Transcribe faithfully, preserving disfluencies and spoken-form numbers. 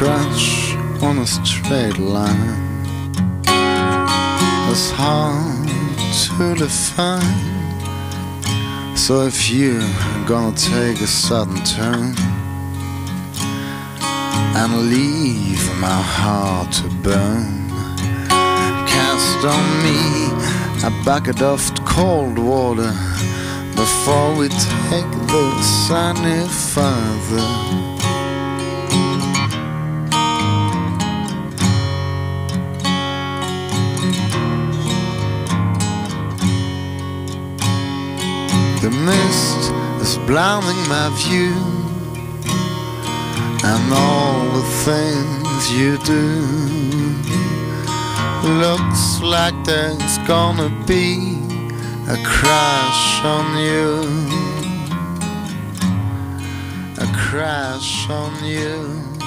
crash on a straight line is hard to define. So if you're gonna take a sudden turn and leave my heart to burn, cast on me a bucket of cold water before we take this any further. The mist is blinding my view, and all the things you do looks like there's gonna be a crash on you, a crash on you.